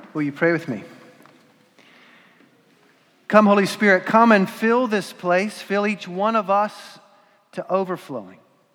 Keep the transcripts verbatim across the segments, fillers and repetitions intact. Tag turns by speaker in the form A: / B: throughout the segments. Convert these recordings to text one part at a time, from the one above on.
A: Will you pray with me? Come, Holy Spirit, come and fill this place, fill each one of us to overflowing.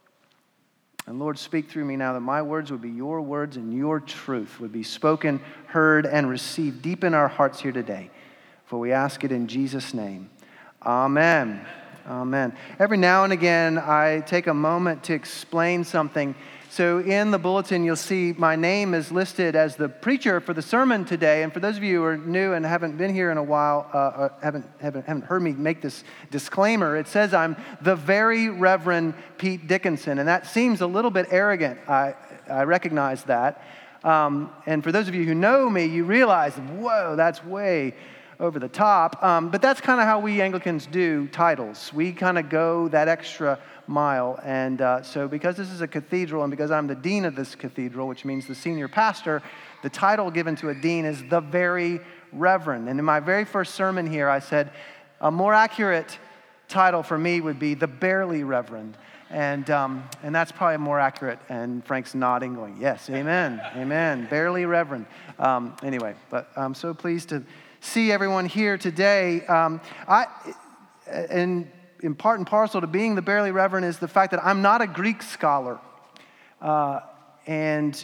A: And Lord, speak through me now that my words would be your words and your truth would be spoken, heard, and received deep in our hearts here today. For we ask it in Jesus' name. Amen. Amen. Every now and again, I take a moment to explain something. So in the bulletin, you'll see my name is listed as the preacher for the sermon today. And for those of you who are new and haven't been here in a while, uh, uh, haven't, haven't haven't heard me make this disclaimer, it says I'm the very Reverend Pete Dickinson. And that seems a little bit arrogant. I, I recognize that. Um, and for those of you who know me, you realize, whoa, that's way over the top. Um, but that's kind of how we Anglicans do titles. We kind of go that extra mile. And uh, so because this is a cathedral and because I'm the dean of this cathedral, which means the senior pastor, the title given to a dean is the very Reverend. And in my very first sermon here, I said a more accurate title for me would be the barely Reverend. And um, and that's probably more accurate. And Frank's nodding, going, yes, amen, amen, barely Reverend. Um, anyway, but I'm so pleased to see everyone here today. Um, I and in part and parcel to being the barely Reverend is the fact that I'm not a Greek scholar, uh, and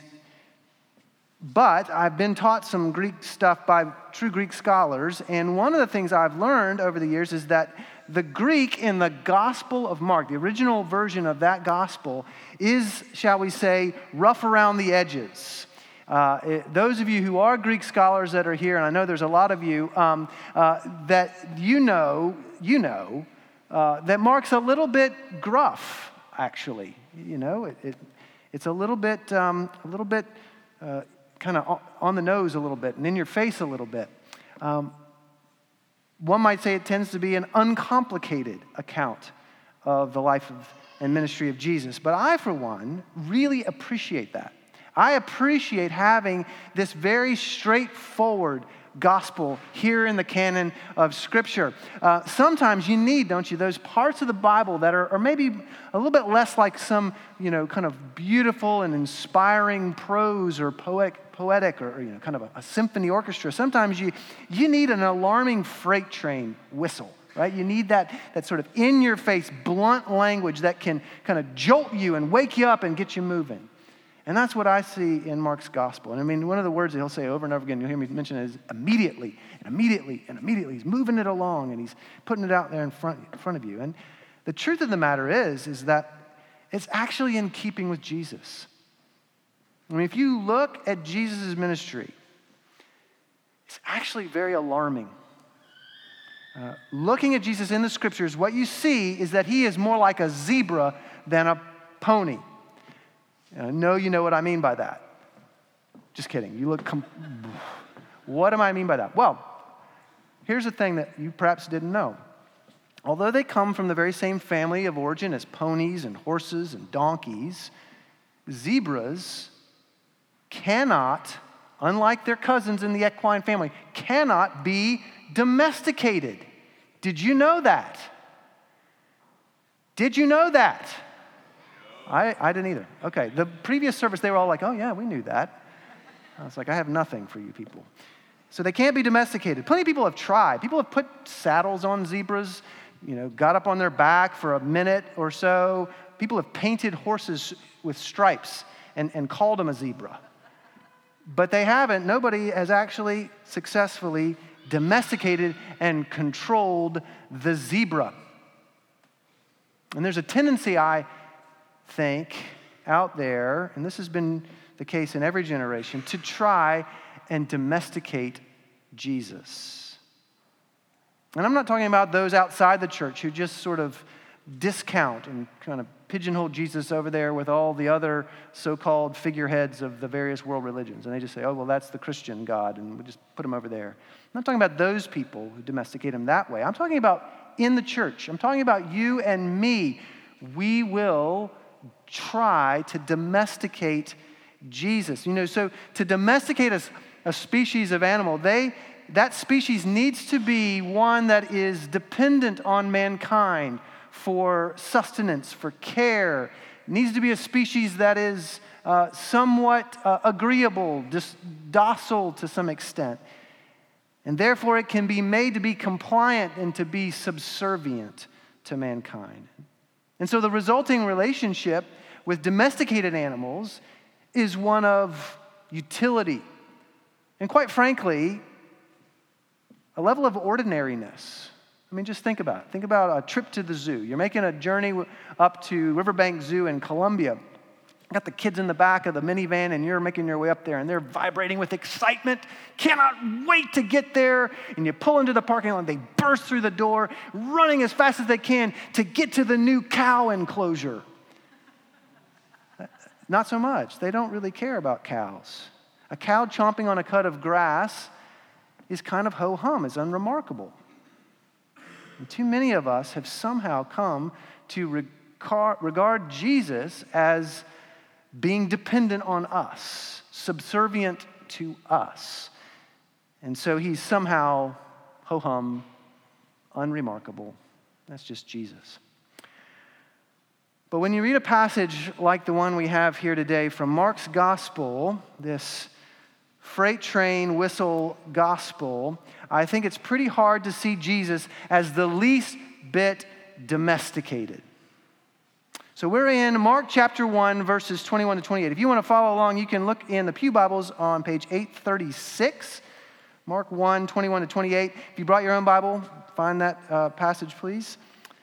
A: but I've been taught some Greek stuff by true Greek scholars. And one of the things I've learned over the years is that the Greek in the Gospel of Mark, the original version of that gospel, is, shall we say, rough around the edges. Uh, it, those of you who are Greek scholars that are here, and I know there's a lot of you, um, uh, that you know, you know, uh, that Mark's a little bit gruff, actually. You know, it, it, it's a little bit, um, a little bit, uh, kind of on the nose a little bit, and in your face a little bit. Um, one might say it tends to be an uncomplicated account of the life of, and ministry of Jesus. But I, for one, really appreciate that. I appreciate having this very straightforward gospel here in the canon of Scripture. Uh, sometimes you need, don't you, those parts of the Bible that are, are maybe a little bit less like some, you know, kind of beautiful and inspiring prose or poetic, poetic or, you know, kind of a, a symphony orchestra. Sometimes you you need an alarming freight train whistle. Right? You need that, that sort of in-your-face, blunt language that can kind of jolt you and wake you up and get you moving. And that's what I see in Mark's gospel. And I mean, one of the words that he'll say over and over again, you'll hear me mention it, is immediately, and immediately, and immediately. He's moving it along, and he's putting it out there in front, in front of you. And the truth of the matter is, is that it's actually in keeping with Jesus. I mean, if you look at Jesus' ministry, it's actually very alarming. Uh, looking at Jesus in the Scriptures, what you see is that he is more like a zebra than a pony. And I know you know what I mean by that. Just kidding. You look, com- what do I mean by that? Well, here's the thing that you perhaps didn't know. Although they come from the very same family of origin as ponies and horses and donkeys, zebras cannot, unlike their cousins in the equine family, cannot be domesticated. Did you know that? Did you know that? I, I didn't either. Okay, the previous service, they were all like, oh yeah, we knew that. I was like, I have nothing for you people. So they can't be domesticated. Plenty of people have tried. People have put saddles on zebras, you know, got up on their back for a minute or so. People have painted horses with stripes and, and called them a zebra. But they haven't. Nobody has actually successfully domesticated and controlled the zebra. And there's a tendency, I think, out there, and this has been the case in every generation, to try and domesticate Jesus. And I'm not talking about those outside the church who just sort of discount and kind of pigeonhole Jesus over there with all the other so-called figureheads of the various world religions. And they just say, oh, well, that's the Christian God, and we just put him over there. I'm not talking about those people who domesticate him that way. I'm talking about in the church. I'm talking about you and me. We will try to domesticate Jesus. You know, so to domesticate a, a species of animal, they that species needs to be one that is dependent on mankind for sustenance, for care. It needs to be a species that is uh, somewhat uh, agreeable, just docile to some extent. And therefore it can be made to be compliant and to be subservient to mankind. And so the resulting relationship with domesticated animals is one of utility. And quite frankly, a level of ordinariness. I mean, just think about it. Think about a trip to the zoo. You're making a journey up to Riverbank Zoo in Columbia. Got the kids in the back of the minivan, and you're making your way up there, and they're vibrating with excitement, cannot wait to get there. And you pull into the parking lot, and they burst through the door, running as fast as they can to get to the new cow enclosure. Not so much. They don't really care about cows. A cow chomping on a cud of grass is kind of ho-hum, is unremarkable. And too many of us have somehow come to regard Jesus as being dependent on us, subservient to us. And so he's somehow ho-hum, unremarkable. That's just Jesus. But when you read a passage like the one we have here today from Mark's gospel, this freight train whistle gospel, I think it's pretty hard to see Jesus as the least bit domesticated. So we're in Mark chapter one, verses twenty-one to twenty-eight. If you want to follow along, you can look in the Pew Bibles on page eight thirty-six. Mark one, twenty-one to twenty-eight. If you brought your own Bible, find that uh, passage, please.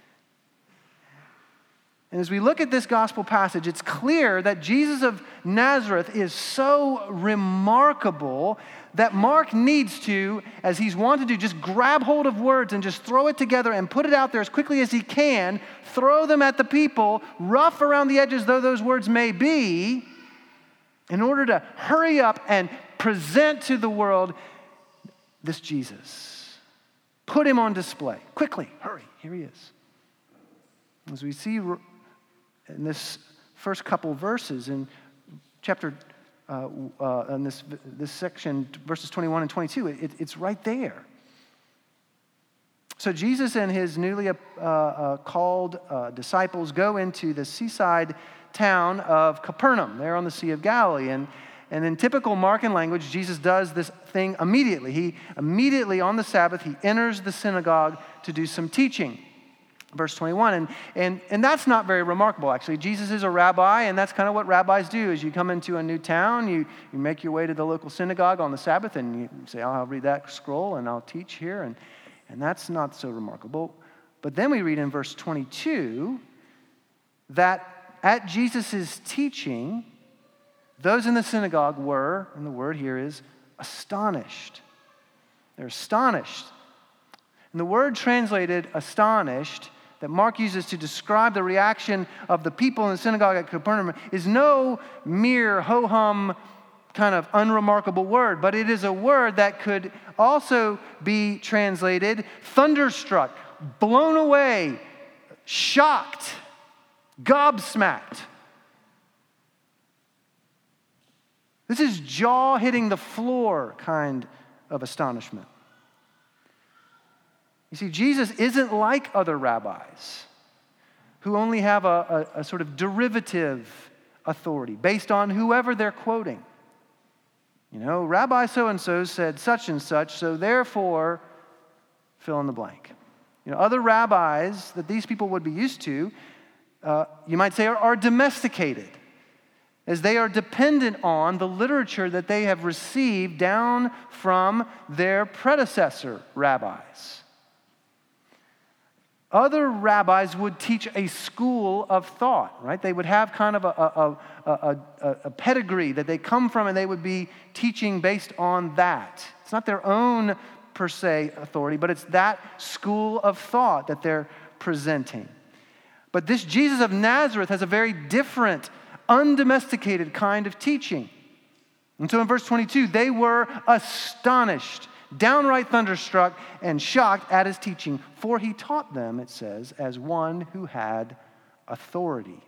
A: And as we look at this gospel passage, it's clear that Jesus of Nazareth is so remarkable that Mark needs to, as he's wanted to, just grab hold of words and just throw it together and put it out there as quickly as he can, throw them at the people, rough around the edges though those words may be, in order to hurry up and present to the world this Jesus. Put him on display. Quickly, hurry, here he is. As we see in this first couple verses in chapter, uh, uh, in this this section, verses twenty-one and twenty-two, it, it's right there. So Jesus and his newly uh, uh, called uh, disciples go into the seaside town of Capernaum, there on the Sea of Galilee, and and in typical Markan language, Jesus does this thing immediately. He immediately on the Sabbath he enters the synagogue to do some teaching. Verse twenty-one, and, and, and that's not very remarkable, actually. Jesus is a rabbi, and that's kind of what rabbis do. As you come into a new town, you, you make your way to the local synagogue on the Sabbath, and you say, oh, I'll read that scroll, and I'll teach here, and, and that's not so remarkable. But then we read in verse twenty-two that at Jesus' teaching, those in the synagogue were, and the word here is, astonished. They're astonished. And the word translated astonished that Mark uses to describe the reaction of the people in the synagogue at Capernaum is no mere ho-hum kind of unremarkable word, but it is a word that could also be translated thunderstruck, blown away, shocked, gobsmacked. This is jaw hitting the floor kind of astonishment. You see, Jesus isn't like other rabbis who only have a, a, a sort of derivative authority based on whoever they're quoting. You know, Rabbi so-and-so said such and such, so therefore, fill in the blank. You know, other rabbis that these people would be used to, uh, you might say, are, are domesticated, as they are dependent on the literature that they have received down from their predecessor rabbis. Other rabbis would teach a school of thought, right? They would have kind of a, a, a, a, a pedigree that they come from, and they would be teaching based on that. It's not their own, per se, authority, but it's that school of thought that they're presenting. But this Jesus of Nazareth has a very different, undomesticated kind of teaching. And so in verse twenty-two, they were astonished, downright thunderstruck and shocked at his teaching, for he taught them, it says, as one who had authority.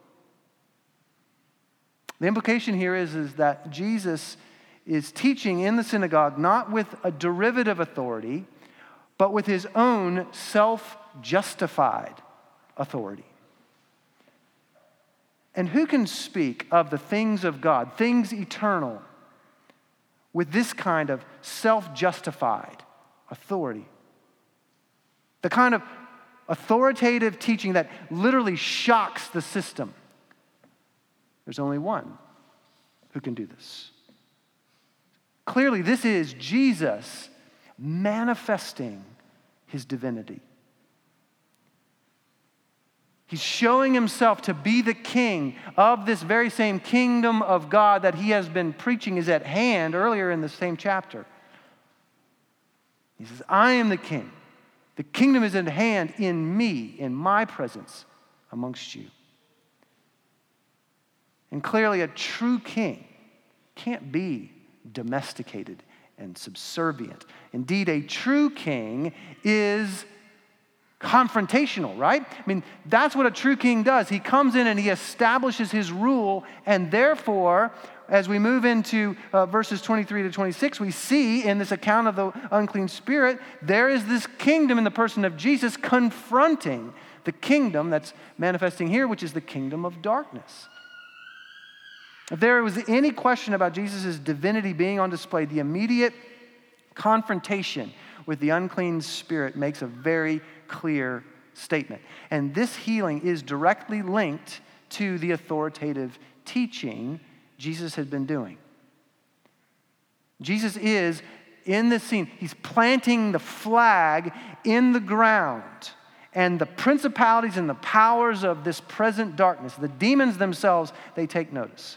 A: The implication here is, is that Jesus is teaching in the synagogue not with a derivative authority, but with his own self-justified authority. And who can speak of the things of God, things eternal, with this kind of self-justified authority? The kind of authoritative teaching that literally shocks the system. There's only one who can do this. Clearly, this is Jesus manifesting his divinity. He's showing himself to be the king of this very same kingdom of God that he has been preaching is at hand earlier in the same chapter. He says, I am the king. The kingdom is at hand in me, in my presence amongst you. And clearly, a true king can't be domesticated and subservient. Indeed, a true king is confrontational, right? I mean, that's what a true king does. He comes in and he establishes his rule, and therefore, as we move into uh, verses twenty-three to twenty-six, we see in this account of the unclean spirit, there is this kingdom in the person of Jesus confronting the kingdom that's manifesting here, which is the kingdom of darkness. If there was any question about Jesus' divinity being on display, the immediate confrontation with the unclean spirit makes a very clear statement. And this healing is directly linked to the authoritative teaching Jesus had been doing. Jesus is in this scene. He's planting the flag in the ground. And the principalities and the powers of this present darkness, the demons themselves, they take notice.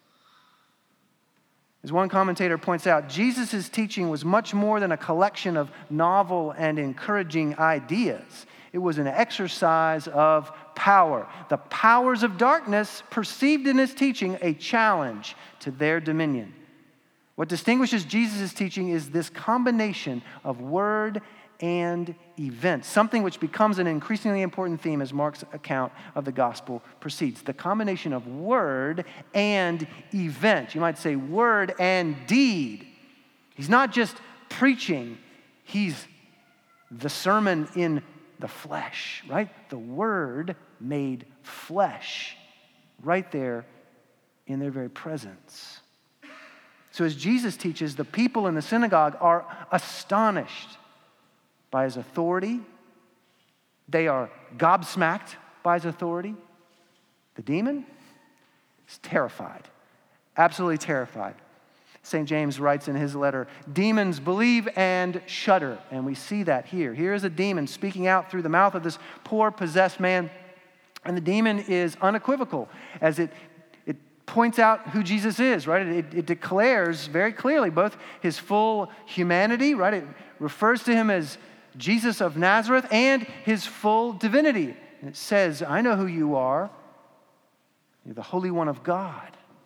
A: As one commentator points out, Jesus' teaching was much more than a collection of novel and encouraging ideas. It was an exercise of power. The powers of darkness perceived in his teaching a challenge to their dominion. What distinguishes Jesus' teaching is this combination of word and event, something which becomes an increasingly important theme as Mark's account of the gospel proceeds. The combination of word and event. You might say word and deed. He's not just preaching, he's the sermon in the flesh, right? The word made flesh right there in their very presence. So as Jesus teaches, the people in the synagogue are astonished by his authority. They are gobsmacked by his authority. The demon is terrified, absolutely terrified. Saint James writes in his letter, demons believe and shudder. And we see that here. Here is a demon speaking out through the mouth of this poor possessed man. And the demon is unequivocal as it, it points out who Jesus is, right? It, it declares very clearly both his full humanity, right? It refers to him as Jesus of Nazareth and his full divinity. And it says, I know who you are. You're the Holy One of God.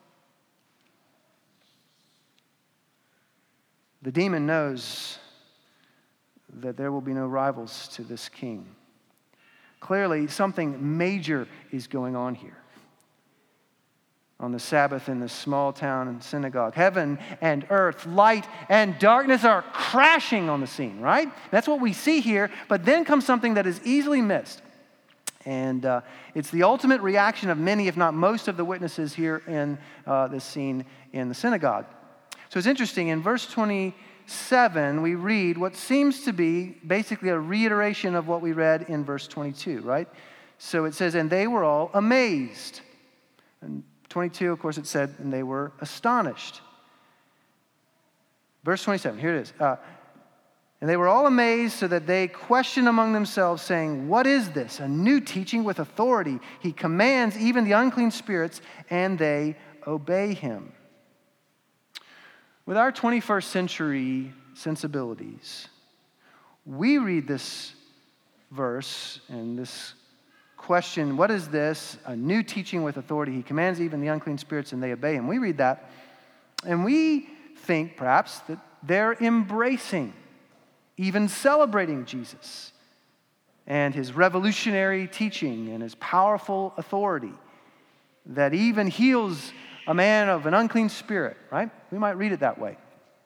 A: The demon knows that there will be no rivals to this king. Clearly, something major is going on here. On the Sabbath in this small town and synagogue, heaven and earth, light and darkness are crashing on the scene, right? That's what we see here. But then comes something that is easily missed. And uh, it's the ultimate reaction of many, if not most, of the witnesses here in uh, this scene in the synagogue. So it's interesting. In verse twenty-seven, we read what seems to be basically a reiteration of what we read in verse twenty-two, right? So it says, and they were all amazed. And twenty-two, of course, it said, and they were astonished. Verse twenty-seven, here it is. Uh, and they were all amazed so that they questioned among themselves, saying, what is this? A new teaching with authority. He commands even the unclean spirits, and they obey him. With our twenty-first century sensibilities, we read this verse and this question, what is this? A new teaching with authority. He commands even the unclean spirits and they obey him. We read that and we think perhaps that they're embracing, even celebrating Jesus and his revolutionary teaching and his powerful authority that even heals a man of an unclean spirit, right? We might read it that way.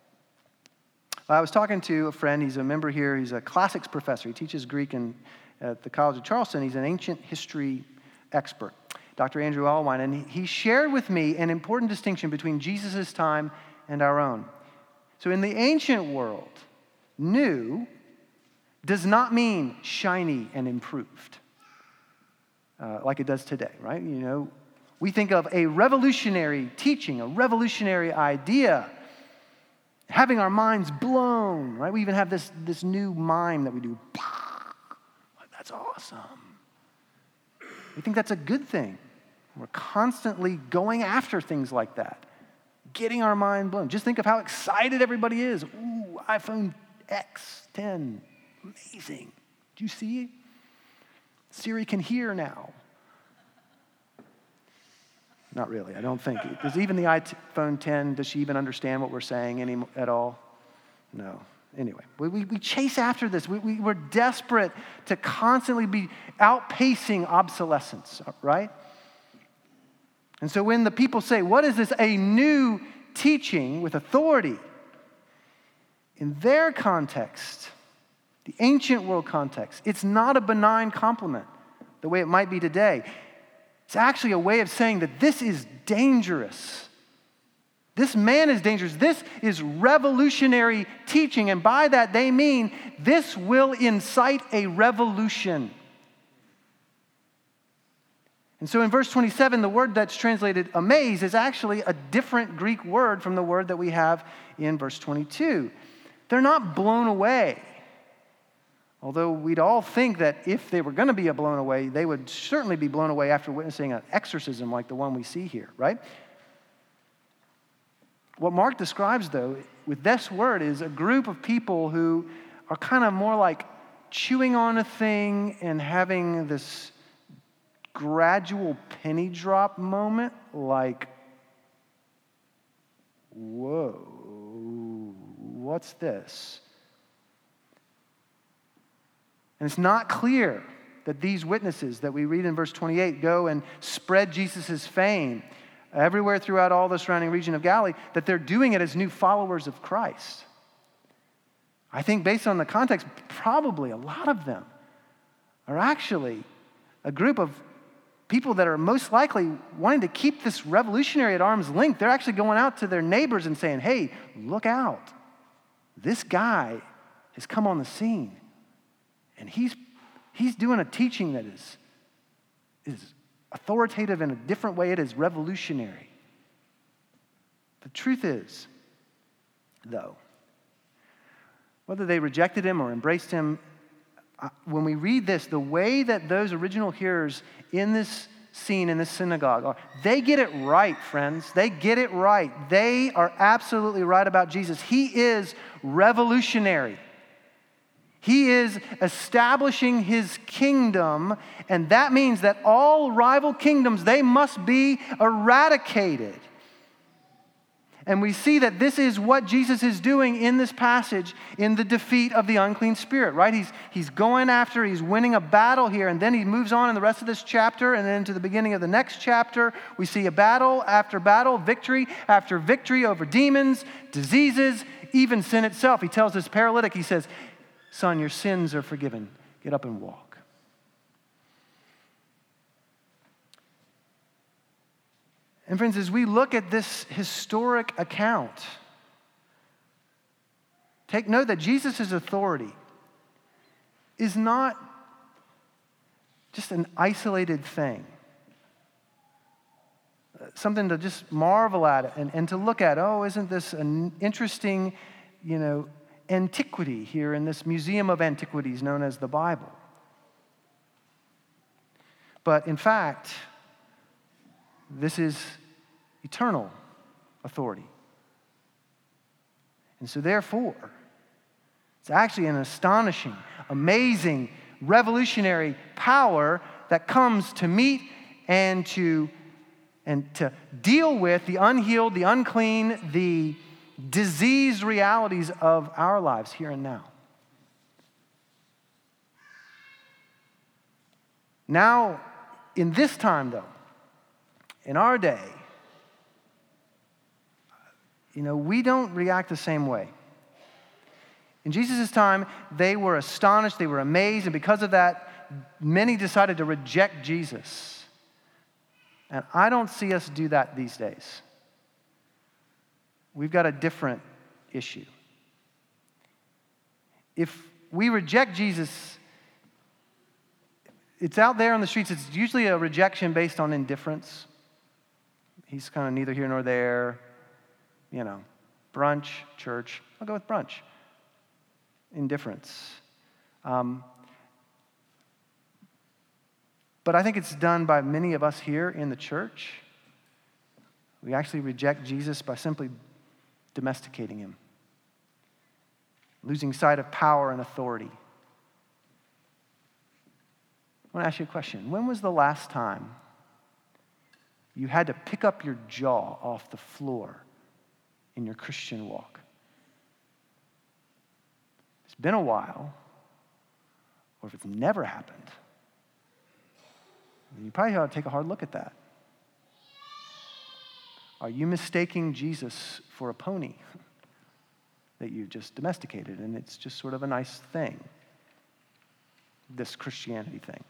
A: I was talking to a friend. He's a member here. He's a classics professor. He teaches Greek in, at the College of Charleston. He's an ancient history expert. Doctor Andrew Allwine, and he shared with me an important distinction between Jesus' time and our own. So in the ancient world, new does not mean shiny and improved, uh, like it does today, right? You know, we think of a revolutionary teaching, a revolutionary idea, having our minds blown, right? We even have this, this new mime that we do. That's awesome. We think that's a good thing. We're constantly going after things like that, getting our mind blown. Just think of how excited everybody is. Ooh, iPhone X ten, amazing. Do you see it? Siri can hear now. Not really, I don't think. Does even the iPhone ten, does she even understand what we're saying any, at all? No. Anyway, we, we, we chase after this. We, we, we're desperate to constantly be outpacing obsolescence, right? And so when the people say, what is this, a new teaching with authority? In their context, the ancient world context, it's not a benign compliment the way it might be today. It's actually a way of saying that this is dangerous. This man is dangerous. This is revolutionary teaching. And by that they mean this will incite a revolution. And so in verse twenty-seven, the word that's translated amaze is actually a different Greek word from the word that we have in verse twenty-two. They're not blown away. Although we'd all think that if they were going to be blown away, they would certainly be blown away after witnessing an exorcism like the one we see here, right? What Mark describes, though, with this word is a group of people who are kind of more like chewing on a thing and having this gradual penny drop moment, like, whoa, what's this? And it's not clear that these witnesses that we read in verse twenty-eight go and spread Jesus' fame everywhere throughout all the surrounding region of Galilee, that they're doing it as new followers of Christ. I think based on the context, probably a lot of them are actually a group of people that are most likely wanting to keep this revolutionary at arm's length. They're actually going out to their neighbors and saying, hey, look out. This guy has come on the scene. And he's, he's doing a teaching that is, is authoritative in a different way. It is revolutionary. The truth is, though, whether they rejected him or embraced him, when we read this, the way that those original hearers in this scene, in this synagogue are, they get it right, friends. They get it right. They are absolutely right about Jesus. He is revolutionary. He is establishing his kingdom, and that means that all rival kingdoms, they must be eradicated. And we see that this is what Jesus is doing in this passage in the defeat of the unclean spirit, right? He's, he's going after, he's winning a battle here, and then he moves on in the rest of this chapter, and then into the beginning of the next chapter, we see a battle after battle, victory after victory over demons, diseases, even sin itself. He tells this paralytic, he says, son, your sins are forgiven. Get up and walk. And friends, as we look at this historic account, take note that Jesus' authority is not just an isolated thing, something to just marvel at and, and to look at. Oh, isn't this an interesting, you know, antiquity here in this museum of antiquities known as the Bible? But in fact, this is eternal authority. And so therefore, it's actually an astonishing, amazing, revolutionary power that comes to meet and to, and to deal with the unhealed, the unclean, the diseased realities of our lives here and now. Now, in this time though, in our day, you know, we don't react the same way. In Jesus' time, they were astonished, they were amazed, and because of that, many decided to reject Jesus. And I don't see us do that these days. We've got a different issue. If we reject Jesus, it's out there on the streets. It's usually a rejection based on indifference. He's kind of neither here nor there. You know, brunch, church. I'll go with brunch. Indifference. Um, but I think it's done by many of us here in the church. We actually reject Jesus by simply domesticating him, losing sight of power and authority. I want to ask you a question. When was the last time you had to pick up your jaw off the floor in your Christian walk? It's been a while, or if it's never happened, then you probably ought to take a hard look at that. Are you mistaking Jesus for a pony that you've just domesticated, and it's just sort of a nice thing, this Christianity thing?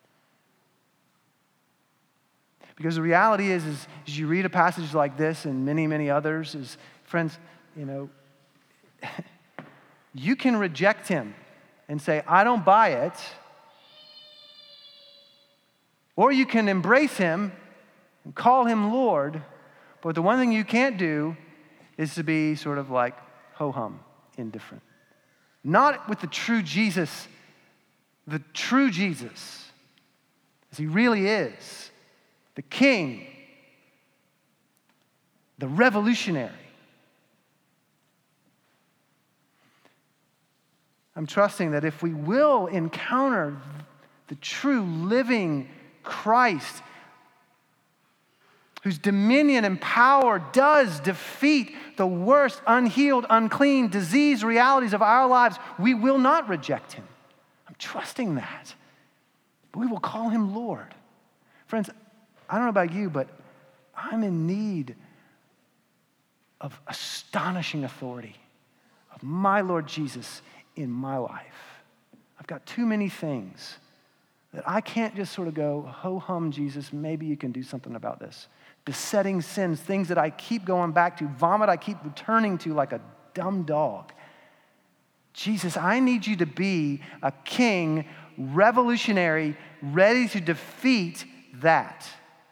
A: Because the reality is, is, is you read a passage like this and many, many others, is, friends, you know, you can reject him and say, I don't buy it. Or you can embrace him and call him Lord. But the one thing you can't do is to be sort of like ho-hum, indifferent. Not with the true Jesus, the true Jesus, as he really is. The king, the revolutionary. I'm trusting that if we will encounter the true living Christ, whose dominion and power does defeat the worst unhealed, unclean, disease realities of our lives, we will not reject him. I'm trusting that. But we will call him Lord. Friends, I don't know about you, but I'm in need of astonishing authority of my Lord Jesus in my life. I've got too many things that I can't just sort of go, ho-hum, Jesus, maybe you can do something about this. Besetting sins, things that I keep going back to, vomit I keep returning to like a dumb dog. Jesus, I need you to be a king, revolutionary, ready to defeat that.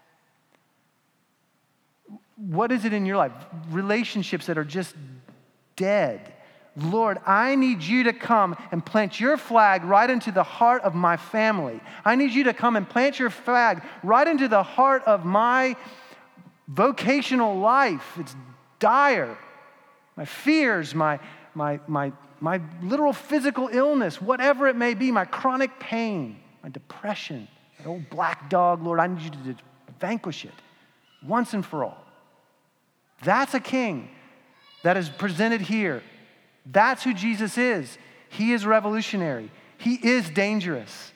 A: What is it in your life? Relationships that are just dead. Lord, I need you to come and plant your flag right into the heart of my family. I need you to come and plant your flag right into the heart of my vocational life. It's dire. My fears, my, my, my, my literal physical illness, whatever it may be, my chronic pain, my depression, that old black dog, Lord, I need you to vanquish it once and for all. That's a king that is presented here. That's who Jesus is. He is revolutionary. He is dangerous.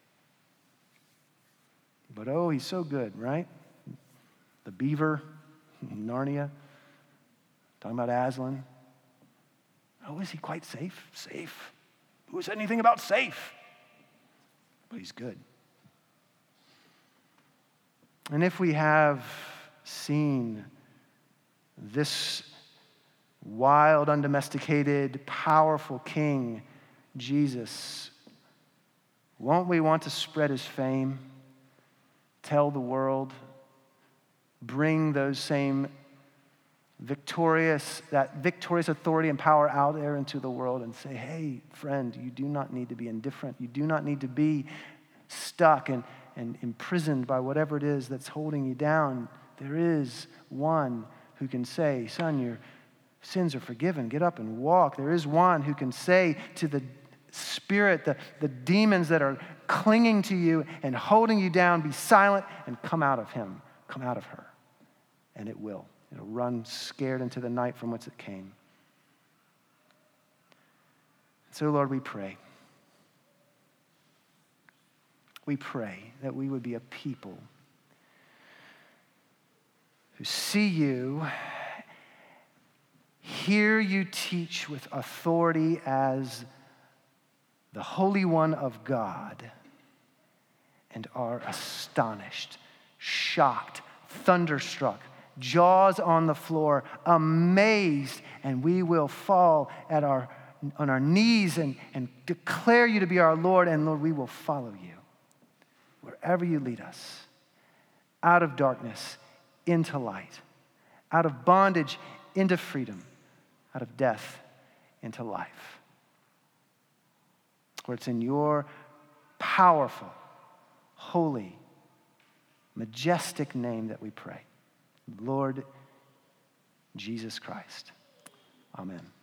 A: But oh, he's so good, right? The beaver, Narnia, talking about Aslan. Oh, is he quite safe? Safe. Who said anything about safe? But he's good. And if we have seen this wild, undomesticated, powerful King, Jesus, won't we want to spread his fame, tell the world, bring those same victorious, that victorious authority and power out there into the world and say, hey, friend, you do not need to be indifferent. You do not need to be stuck and, and imprisoned by whatever it is that's holding you down. There is one who can say, son, your sins are forgiven. Get up and walk. There is one who can say to the spirit, the, the demons that are clinging to you and holding you down, be silent and come out of him, come out of her. And it will. It'll run scared into the night from whence it came. So, Lord, we pray. We pray that we would be a people who see you, hear you teach with authority as the Holy One of God, and are astonished, shocked, thunderstruck, jaws on the floor, amazed, and we will fall at our, on our knees and, and declare you to be our Lord, and Lord, we will follow you wherever you lead us, out of darkness into light, out of bondage into freedom, out of death into life. For it's in your powerful, holy, majestic name that we pray. Lord Jesus Christ. Amen.